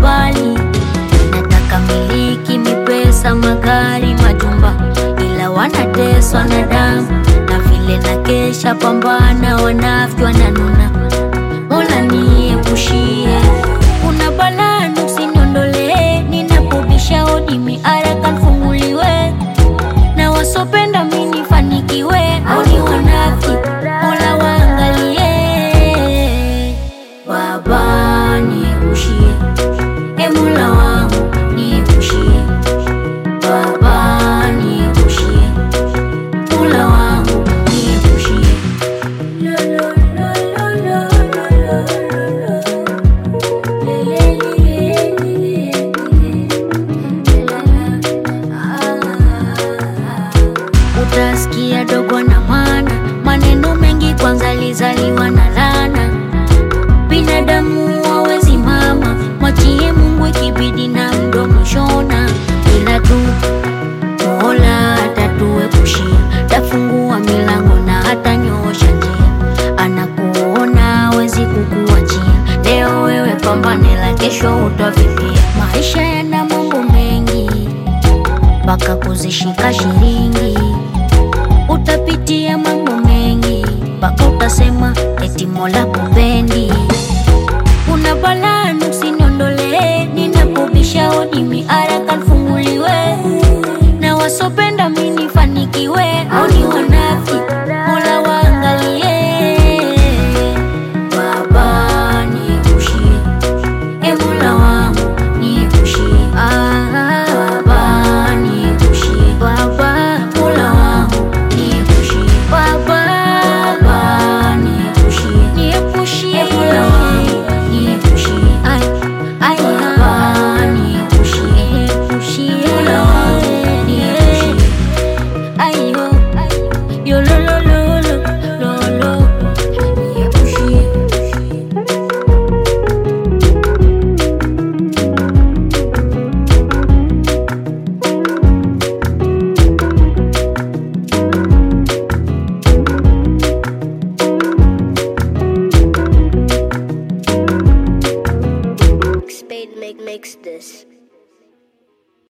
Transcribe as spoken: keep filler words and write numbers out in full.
mbali. Nataka miliki, mipesa, magari, majumba, ila wanateswa na damu. Na vile na kesha pambana, wanafiki wananuna. Mola niepushie, kuna balaa usiniondolee. Ninapobisha hodi miaraka nifunguliwe, na wasopenda mimi nifanikiwe. Au ni wanafiki, Mola waangalie. Baba niepushie, e Mola wangu niepushie. Baba niepushie, Mola wangu niepushie. Utasikia dogo na maana, maneno mengi kwanza lizaliwa na laana. Binadamu hawezi mama, mwachie Mungu ikibidi na mdomo shona. Ila tu Mola atatuepushia, tafungua milango na hata nyoosha njia. Anakuona hawezi kukuachia, leo wewe pambane la kesho utavipia. Maisha yana mambo mengi, mpaka kuzishika shilingi. Utapitia mambo mengi, mpaka utasema eti Mola kupendi. Kuna balaa usiniondolee, ninapobisha hodi miaraka nifunguliwe. Na wasopenda mimi nifanikiwe, au ni wanafiki, Mola waangalie. Baba niepushie, e Mola wangu niepushie. Baba niepushie, Baba Mola wangu niepushie. Baba Baba niepushie, niepushie, e Mola wangu niepushie. Ay ay Baba niepushie, niepushie, Mola wangu niepushie. Ayo yo lo lo lo lo lo lo niepushie. Spade make makes this.